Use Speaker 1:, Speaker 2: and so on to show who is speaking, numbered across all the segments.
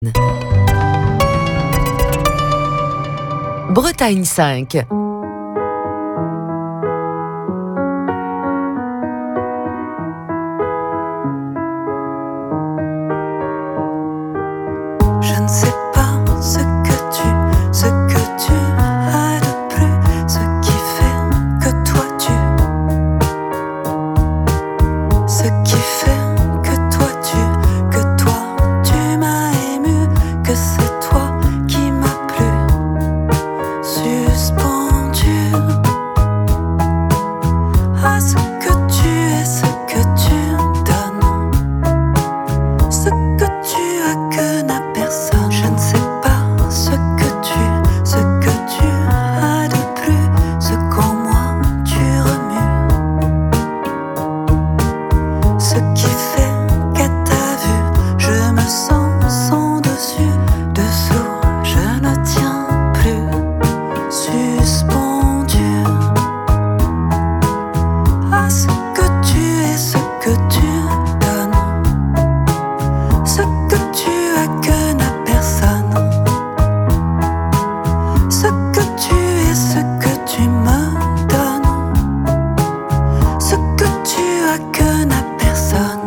Speaker 1: Bretagne 5.
Speaker 2: Je ne sais pas ce que tu as de plus, ce qui fait que toi ce qui fait que toi tu m'as ému, que c'est toi qui m'as plu, suspendu à ce que tu es, ce que tu donnes, ce que tu as que n'a personne. Je ne sais pas ce que tu as de plus, ce qu'en moi tu remues, ce qui fait qu'à ta vue je me sens sans dessus, dessous je ne tiens plus, suspendu à ce que tu es, ce que tu donnes, ce que tu as que n'a personne, ce que tu es, ce que tu me donnes, ce que tu as que n'a personne.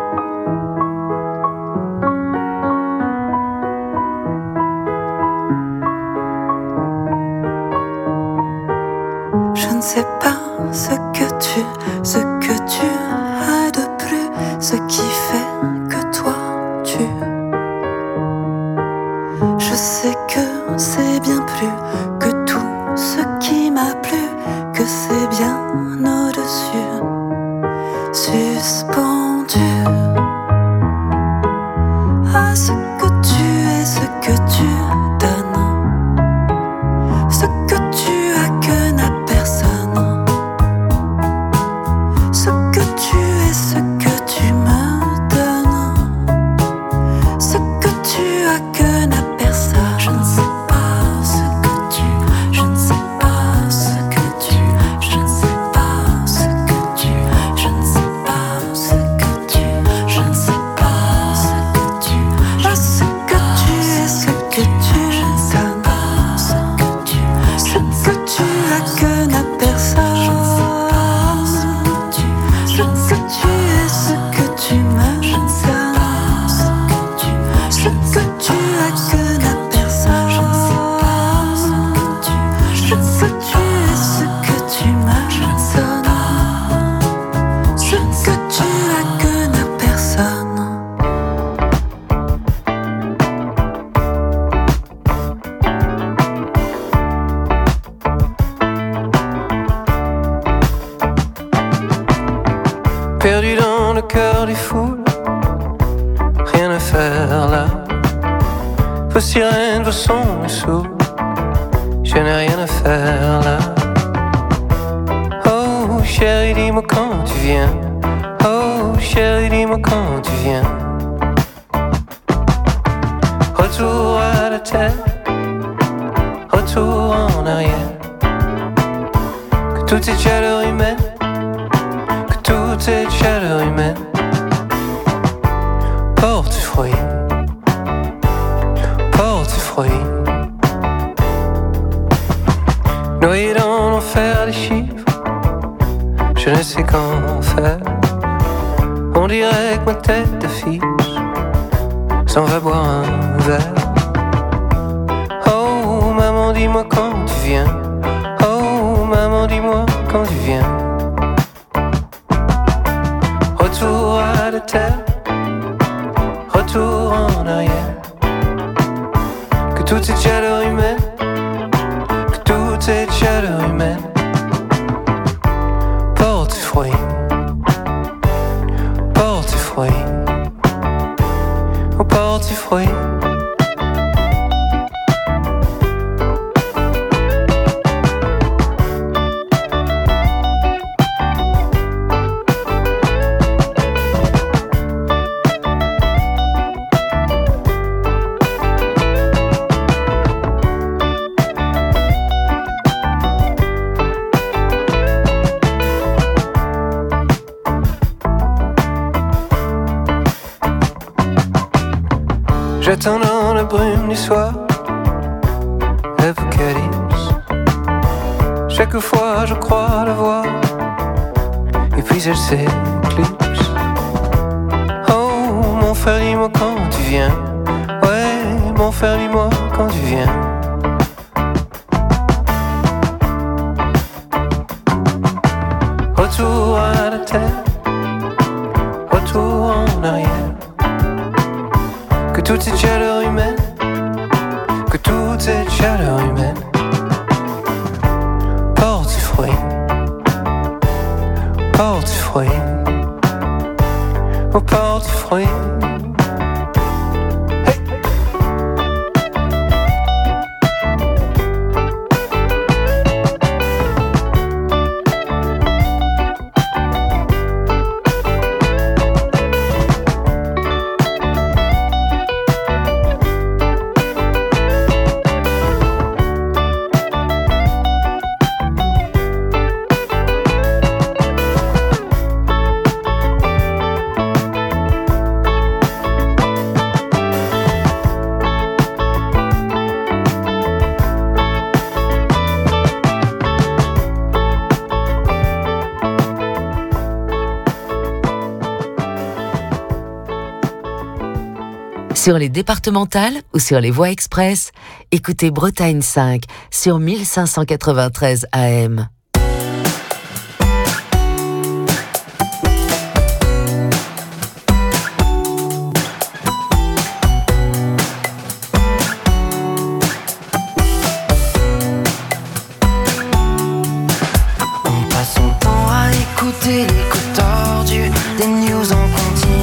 Speaker 2: Je ne sais pas ce que tu as de plus, ce qui fait que toi je sais que c'est bien plus que tout ce qui m'a plu, que c'est bien au-dessus, suspendu à ce que tu es, ce que tu donnes, ce que tu as que n'a personne, ce que tu es, ce que tu me donnes, ce que tu as que n'a personne. Je ne sais pas ce que je ne sais pas ce que je ne sais pas ce que je ne sais pas ce que je ne sais pas ce que ce que tu es, ce que tu donnes, ce que tu as que n'a personne, ce que tu es, ce que tu me donnes, ce que tu as que n'a personne, ce que tu es, ce que tu me donnes, ce que tu as que n'a personne.
Speaker 3: Perdu dans le cœur des foules, rien à faire là. Vos sirènes, vos sons me saoulent, je n'ai rien à faire là. Oh chérie, dis-moi quand tu viens. Oh chérie, dis-moi quand tu viens. Retour à la terre, retour en arrière. Que toute cette chaleur humaine, toute cette chaleur humaine porte fruit, porte fruit. Noyé dans l'enfer des chiffres, je ne sais qu'en faire. On dirait que ma tête d'affiche s'en va boire un verre. Oh maman, dis-moi quand tu viens. Oh maman, dis-moi quand tu viens. Retour à la terre, retour en arrière. Que toute cette chaleur humaine, que toute cette chaleur humaine porte fruit, porte fruit, oh porte fruit. dans la brume du soir, l'Apocalypse. Chaque fois je crois la voir, et puis elle s'éclipse. Oh mon frère, dis-moi quand tu viens. Ouais mon frère, dis-moi quand tu viens. Retour à la terre, retour en arrière. Que toute cette chaleur humaine, que toute cette chaleur humaine porte ses fruits, porte ses fruits, oh porte ses fruits.
Speaker 1: Sur les départementales ou sur les voies express, écoutez Bretagne 5 sur 1593 AM.
Speaker 2: On passe son temps à écouter l'écho tordu des news en continu.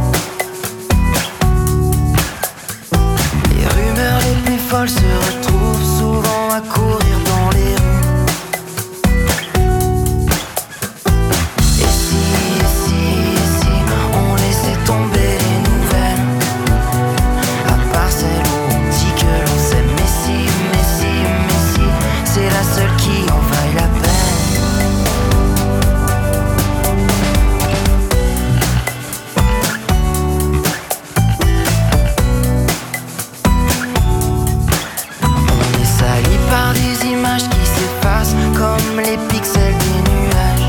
Speaker 2: Se retrouve souvent à courir dans les rues. Et si on laissait tomber les nouvelles, à part celles où on dit que l'on s'aime. Mais si, c'est la seule qui en vaille la peine. Des images qui s'effacent comme les pixels des nuages.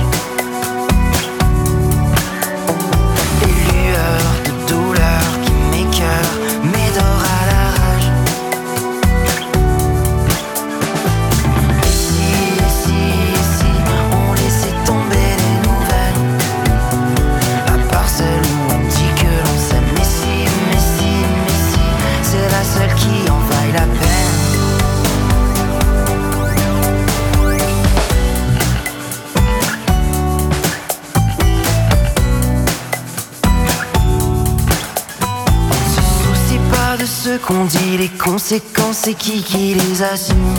Speaker 2: Des lueurs de douleur qui m'écœurent, m'édorent à la rage. Et si on laissait tomber les nouvelles, à part celles où on dit que l'on s'aime. Mais si, c'est la seule qui en vaille la peine. De ce qu'on dit, les conséquences et qui les assume.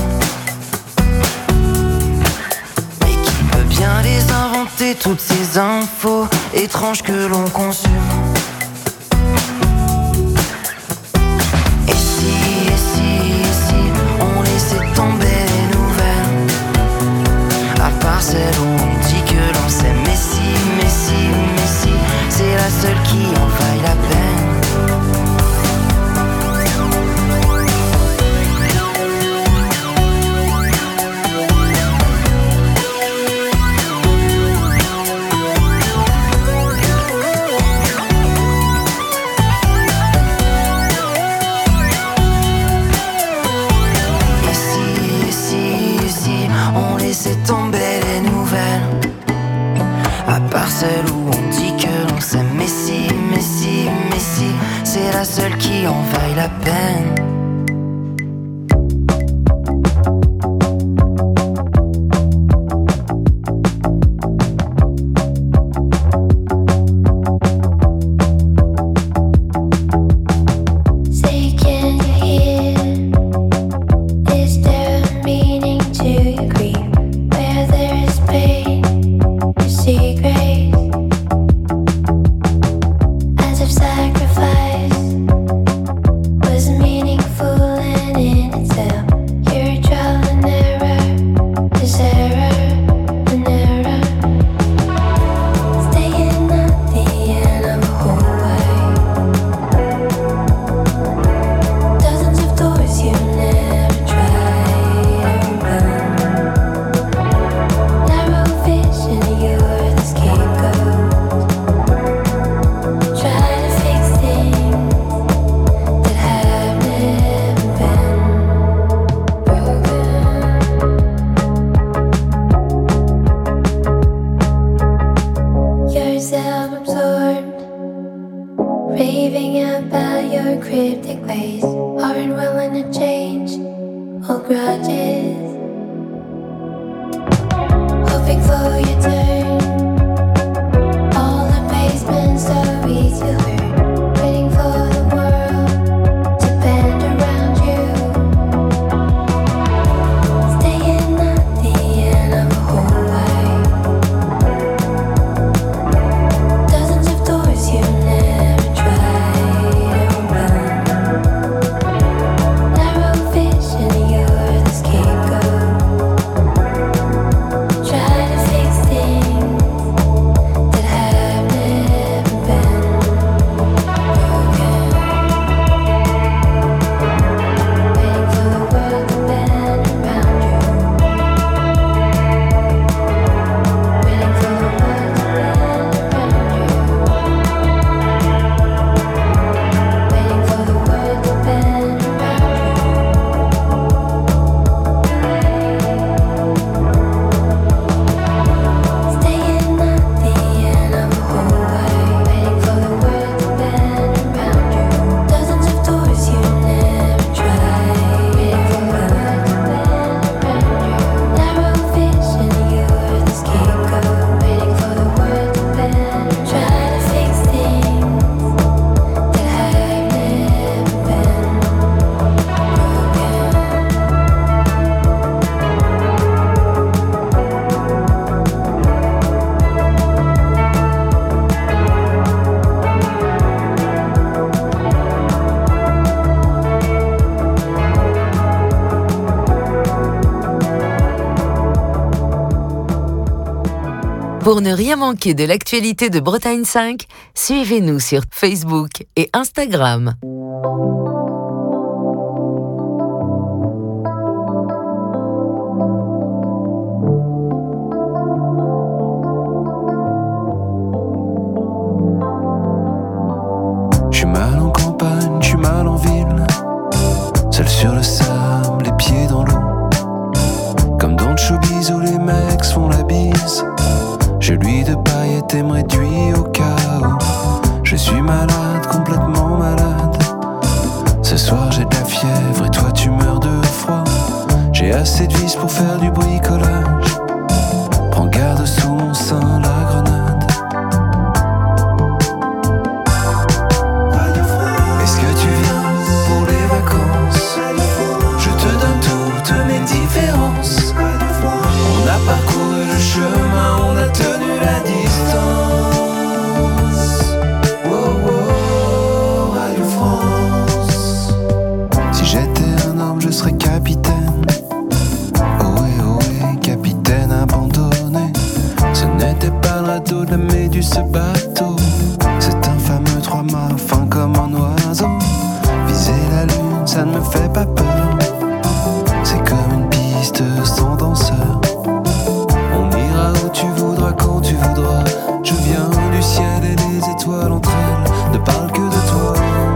Speaker 2: Mais qui peut bien les inventer, toutes ces infos étranges que l'on consume. Et si on laissait tomber les nouvelles, à part celles où on dit que l'on s'aime. Mais si, c'est la seule qui en vaille la peine. Laissez tomber les nouvelles, à part celles où on dit que l'on s'aime. Mais si, c'est la seule qui en vaille la peine.
Speaker 4: hold grudges, hoping for your turn. All the basement stories you heard, waiting for the world to bend around you. Staying at the end of a hallway. Dozens of doors you never tried to open. Narrow vision, you're the scapegoat. Try to fix things that have never been broken. Waiting for the world to bend around you. Waiting for the world to bend around you. Waiting for the world to bend around you. Staying at the end of a hallway, waiting for the world to bend around you. Dozens of doors you never tried, waiting for the world to bend around you. Narrow vision, you're the scapegoat, waiting for the world to bend. Try to fix things that have never been broken.
Speaker 1: Pour ne rien manquer de l'actualité de Bretagne 5, suivez-nous sur Facebook et Instagram.
Speaker 5: Je suis mal en campagne, je suis mal en ville. Seul sur le sable, les pieds dans l'eau. Comme dans le showbiz où les mecs se font la bise. Je lui de paillettes et me réduis au chaos. Je suis malade, complètement malade. Ce soir j'ai de la fièvre et toi tu meurs de froid. J'ai assez de vis pour faire du bricolage. Prends garde sous mon sein la grenade. Est-ce que tu viens pour les vacances? Je te donne toutes mes différences. On a parcouru le chemin, on a tenu la distance. Wow, wow, Radio France. Si j'étais un homme, je serais capitaine. Ohé, capitaine abandonné. Ce n'était pas le radeau de la Méduse, ce bateau. C'est un fameux 3 mâts, fin comme un oiseau. Viser la lune, ça ne me fait pas peur. C'est comme une piste sans danseur. On ira où tu voudras, quand tu voudras. Je viens du ciel et les étoiles entre elles ne parlent que de toi.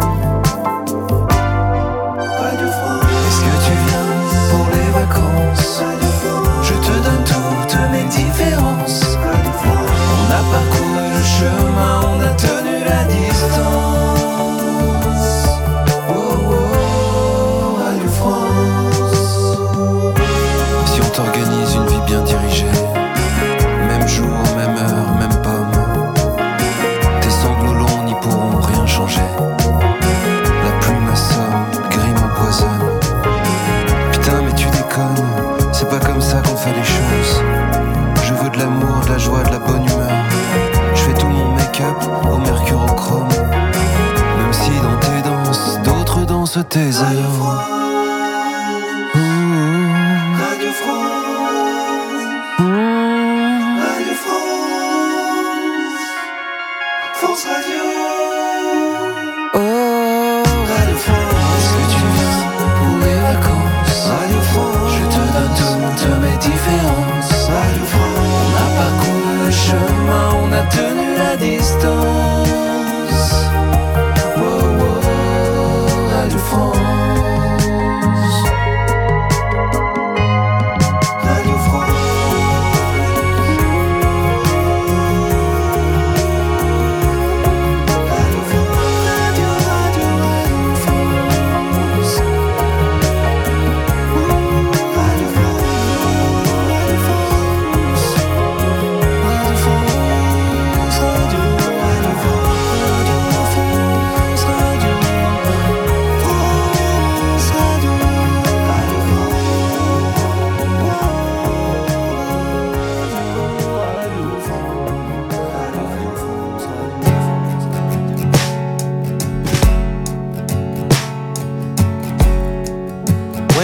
Speaker 5: Est-ce que tu viens pour les vacances? Je te donne toutes mes différences. On a parcouru le chemin, on a tenu la distance. Oh, oh, Radio France. Si on t'organise une vie bien dirigée, même jour, même heure, même pomme, tes sanglots longs n'y pourront rien changer. La pluie m'assomme, le gris m'empoisonne. Putain mais tu déconnes, c'est pas comme ça qu'on fait les choses. Je veux de l'amour, de la joie, de la bonne humeur. Je fais tout mon make-up au mercurochrome. Même si dans tes danses, d'autres dansent tes heures. Radio France. Radio France. France Radio. Oh, Radio France. Est-ce que tu viens pour les vacances? Radio France. Je te donne toutes mes différences. Radio France. On a parcouru le chemin, on a tenu la distance. Wow, wow, Radio France. Radio France.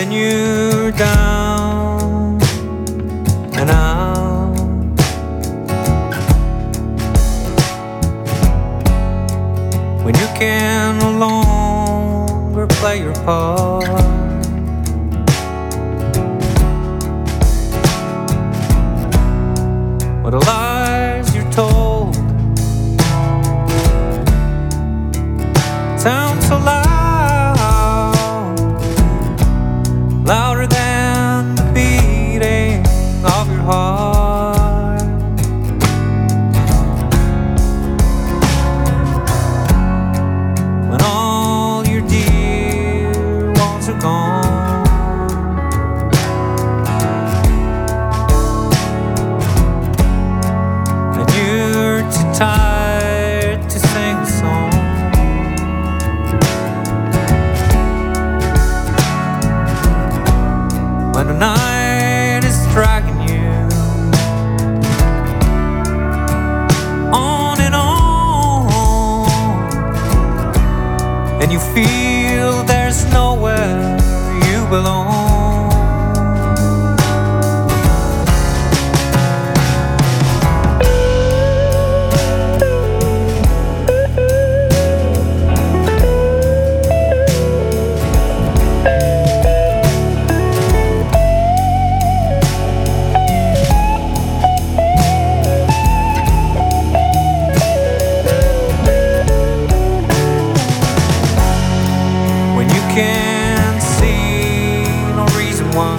Speaker 3: when you're down and out. When you can no longer play your part. What the lies you're told sound so loud, louder than the beating of your heart. When all your dear ones are gone, and you're too tired to sing a song. When the night is dragging you on and on, and you feel there's nowhere you belong. Can't see no reason why.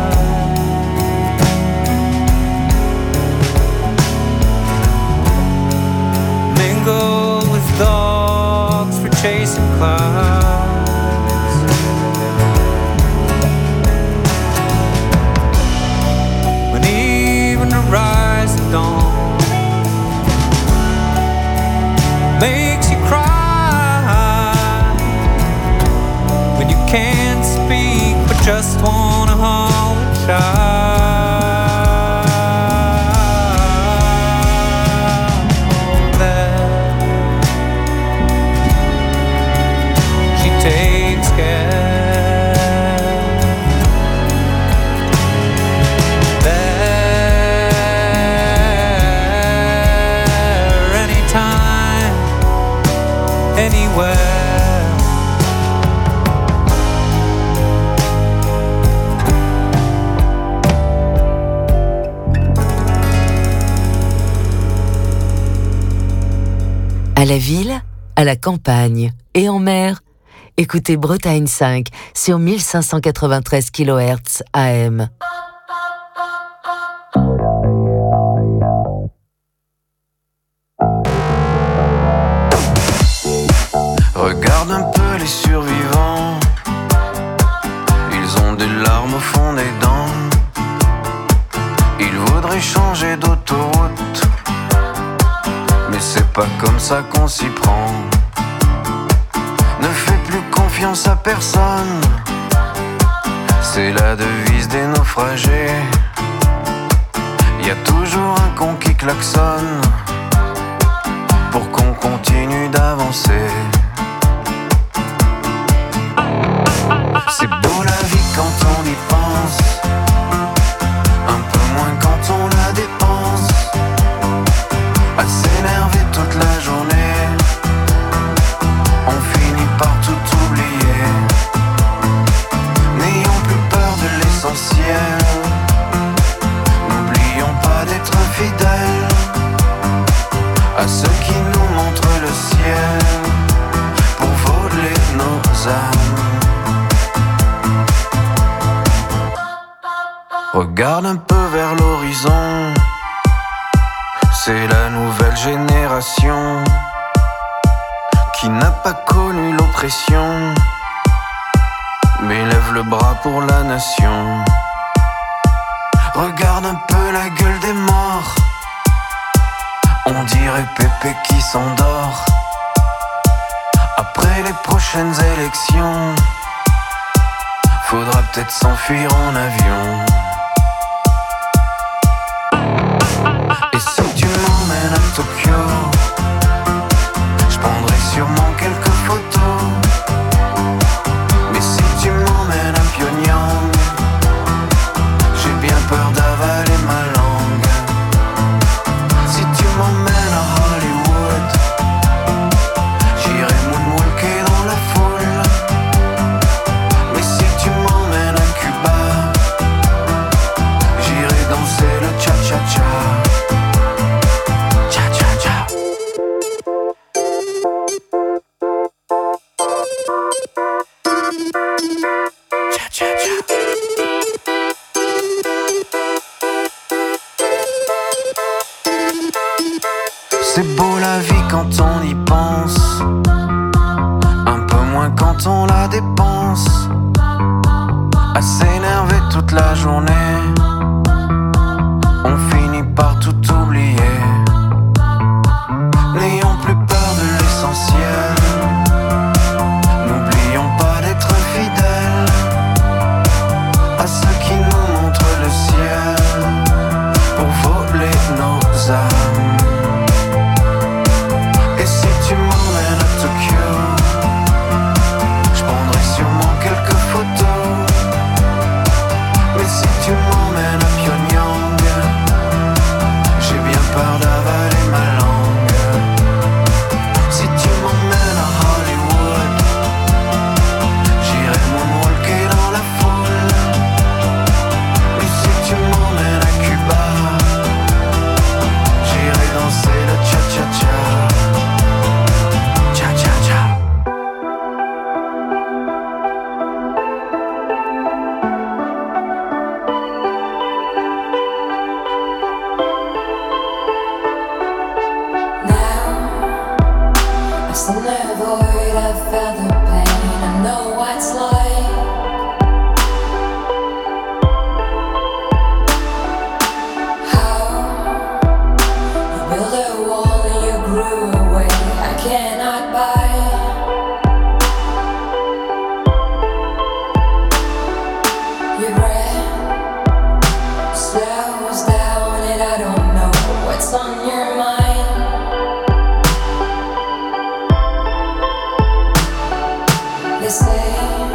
Speaker 3: Mingle with dogs for chasing clouds. When even the rise of dawn makes you cry. When you can't speak but just wanna holler and shout. That she takes care. There, anytime, anywhere.
Speaker 1: À la ville, à la campagne et en mer, écoutez Bretagne 5 sur 1593 kHz AM.
Speaker 5: Regarde un peu les survivants, ils ont des larmes au fond des dents. Ils voudraient changer d'autoroute, mais c'est pas comme ça qu'on s'y prend. Ne fais plus confiance à personne, c'est la devise des naufragés. Y a toujours un con qui klaxonne pour qu'on continue d'avancer. C'est beau la vie quand on y pense, un peu moins quand on la dépense. À s'énerver toute la journée, on finit par tout oublier. N'ayons plus peur de l'essentiel, n'oublions pas d'être fidèles à ceux qui nous montrent le ciel pour voler nos âmes. Regarde un peu vers l'horizon, c'est la nouvelle génération qui n'a pas connu l'oppression, mais lève le bras pour la nation. Regarde un peu la gueule des morts, on dirait Pépé qui s'endort. Après les prochaines élections, faudra peut-être s'enfuir en avion. Et si tu m'emmènes à Tokyo, je prendrai sûrement quelques photos. Mais si tu m'emmènes à Pyongyang, C'est beau la vie quand on y pense, un peu moins quand on la dépense. À s'énerver toute la journée, on finit par tout oublier. N'ayons plus peur de l'essentiel, n'oublions pas d'être fidèles à ceux qui nous montrent le ciel pour voler nos âmes. Et si tu m'emmènes à Tokyo, je prendrai sûrement quelques photos. Mais si tu m'emmènes à Pyongyang, j'ai bien peur d'avaler ma langue. Si tu m'emmènes à Hollywood, j'irai moonwalker dans la foule. Mais si tu m'emmènes à Cuba, j'irai danser le cha-cha-cha. Cha-cha-cha.
Speaker 4: I've seen the void, I've felt the pain, I know what it's like. How you build a wall and you grew away, I cannot buy. Your breath slows down and I don't know what's on your mind. They say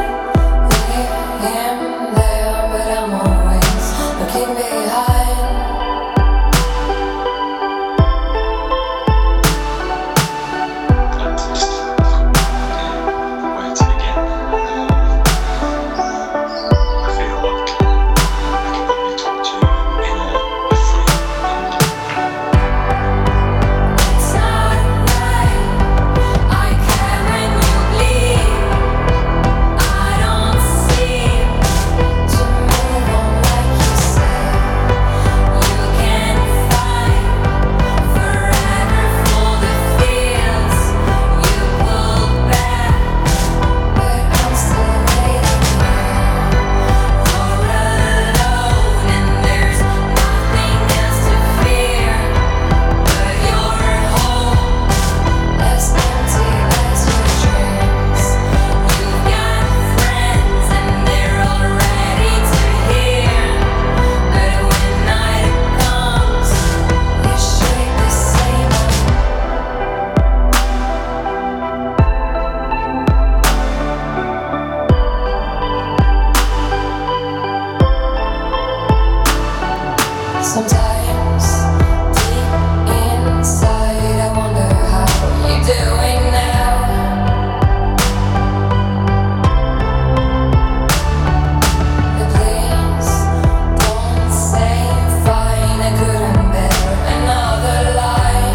Speaker 4: I am there, but I'm always looking behind.
Speaker 6: Where to begin? I feel like I can probably talk to you in a free and
Speaker 4: It's not right. I care when you bleed. I don't seem to move on like you said. You can fight forever for the feels you pulled back, but I'm still waiting here. You're alone and there's nothing else to fear, but your home as empty as your dreams. You've got friends and they're all ready to hear, but when night comes, you shake the same. Sometimes deep inside I wonder how you're doing now. But please don't say fine, I couldn't bear another lie.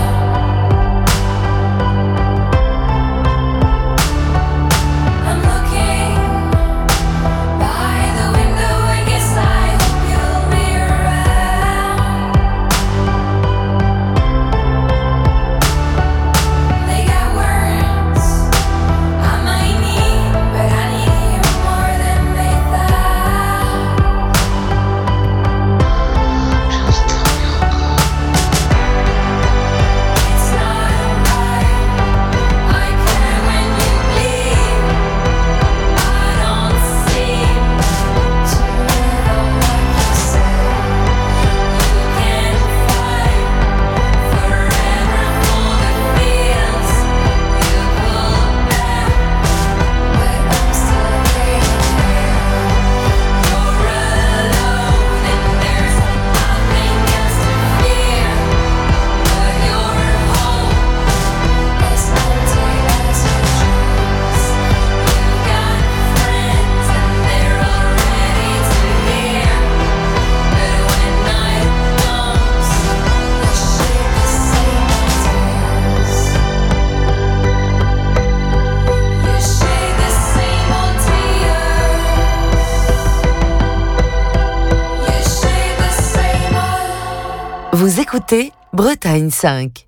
Speaker 4: I'm looking by the window, I guess I hope you'll be around.
Speaker 1: écoutez Bretagne 5.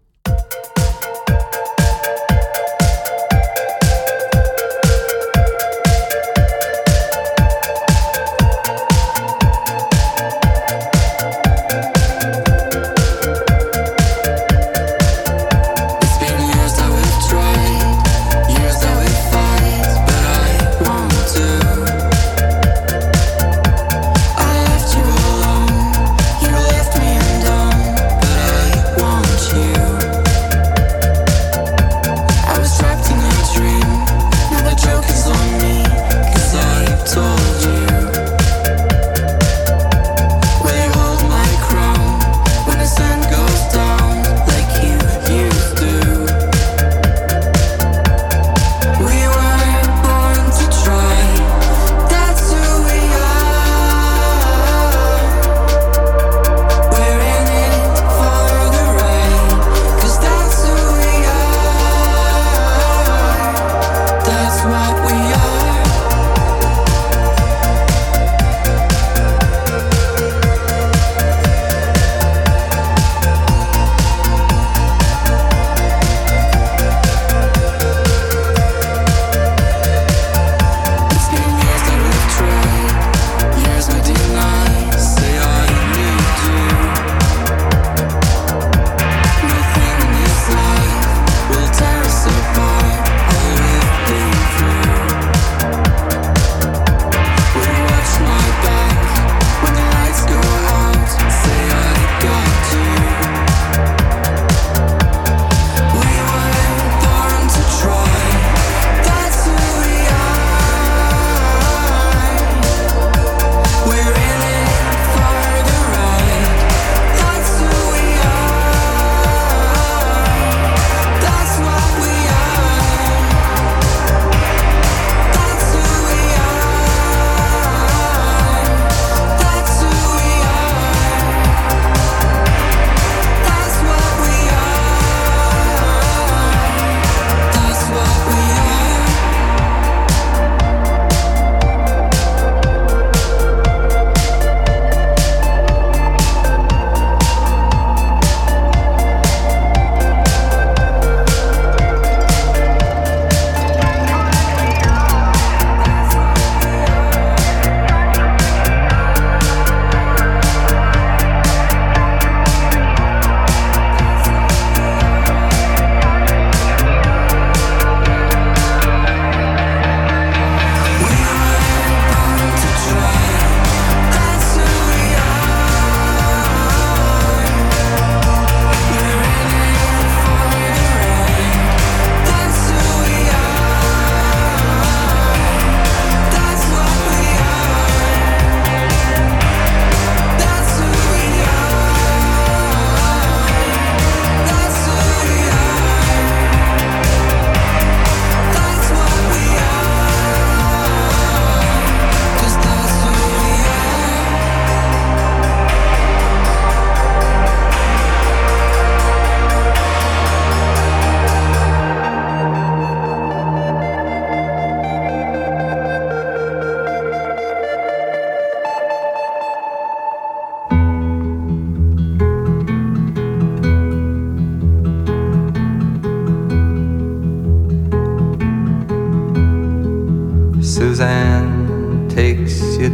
Speaker 7: Suzanne takes you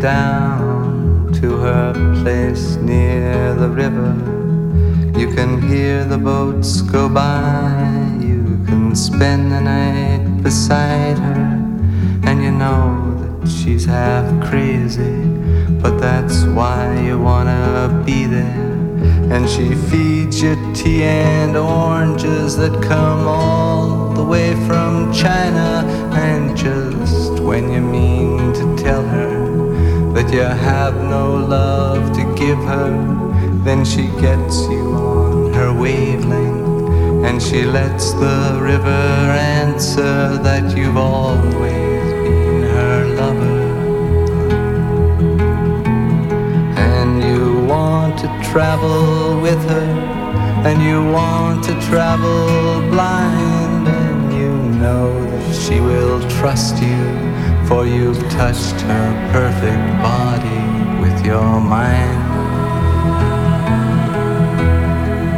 Speaker 7: down to her place near the river. You can hear the boats go by. You can spend the night beside her. And you know that she's half crazy, but that's why you wanna be there. And she feeds you tea and oranges that come all the way from China. And just when you mean to tell her that you have no love to give her, then she gets you on her wavelength, and she lets the river answer that you've always been her lover. And you want to travel with her, and you want to travel blind, and you know that she will trust you, for you've touched her perfect body with your mind.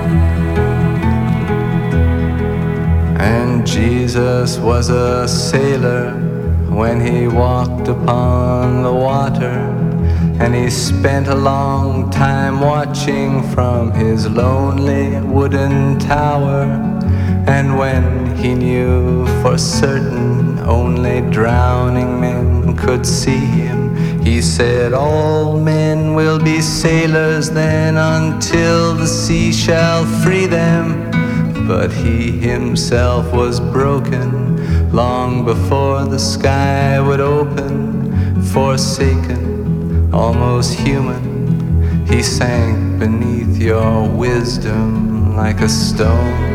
Speaker 7: And Jesus was a sailor when he walked upon the water, and he spent a long time watching from his lonely wooden tower. And when he knew for certain only drowning men could see him, he said, all men will be sailors then until the sea shall free them. But he himself was broken long before the sky would open. Forsaken, almost human, he sank beneath your wisdom like a stone.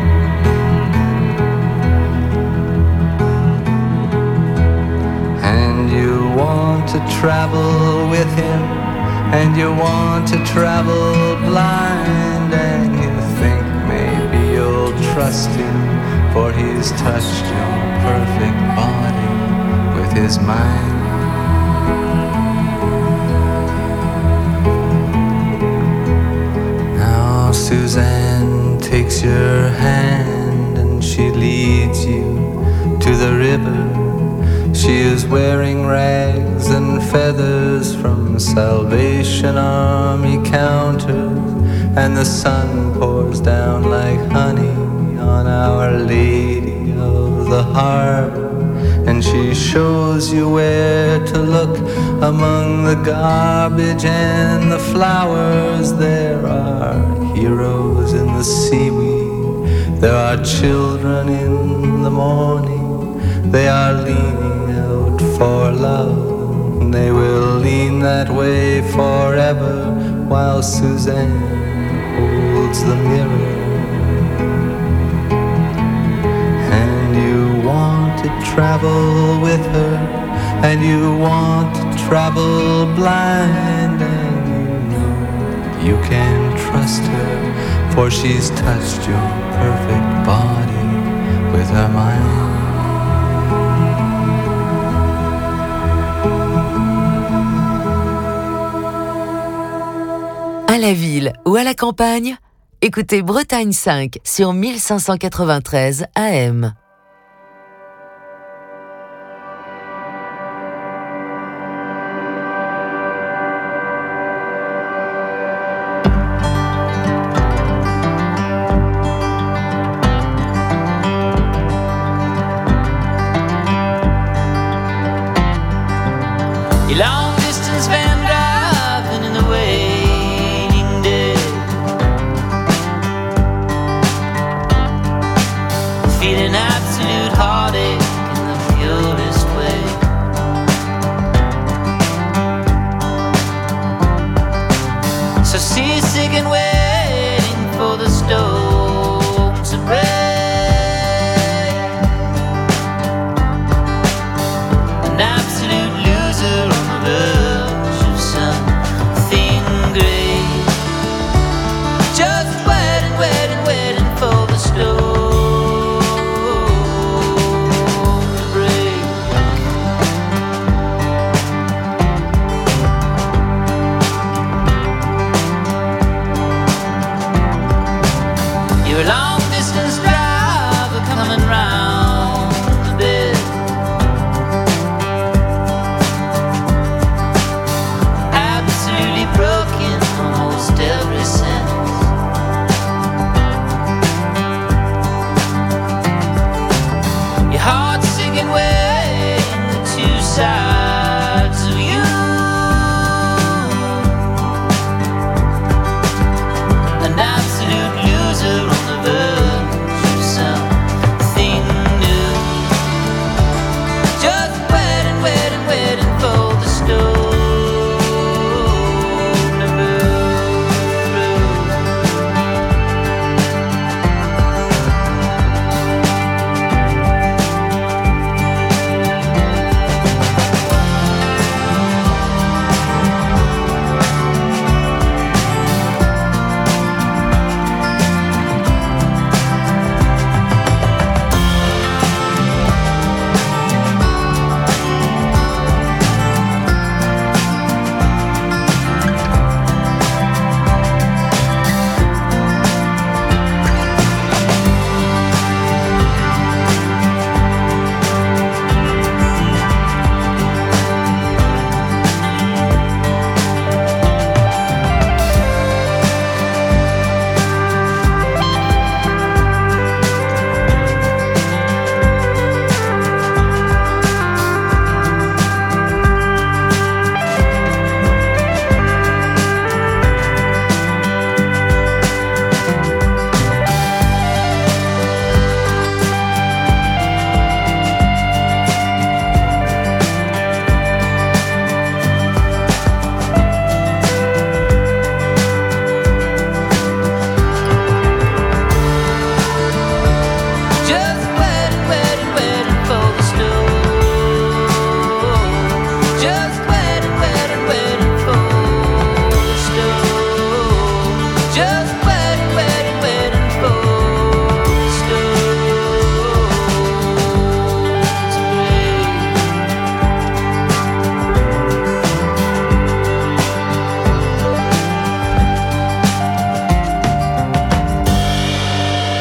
Speaker 7: And you want to travel with him, and you want to travel blind, and you think maybe you'll trust him, for he's touched your perfect body with his mind. Now Suzanne takes your hand and she leads you to the river. She is wearing rags and feathers from Salvation Army counters, and the sun pours down like honey on Our Lady of the Harbor. And she shows you where to look among the garbage and the flowers. There are heroes in the seaweed, there are children in the morning. They are leaning out for love, they will lean that way forever, while Suzanne holds the mirror. And you want to travel with her, and you want to travel blind, and you know you can trust her, for she's touched your perfect body with her mind.
Speaker 1: À la ville ou à la campagne, écoutez Bretagne 5 sur 1593 AM.
Speaker 8: Long distance van driving in the waning day, feeling absolute heartache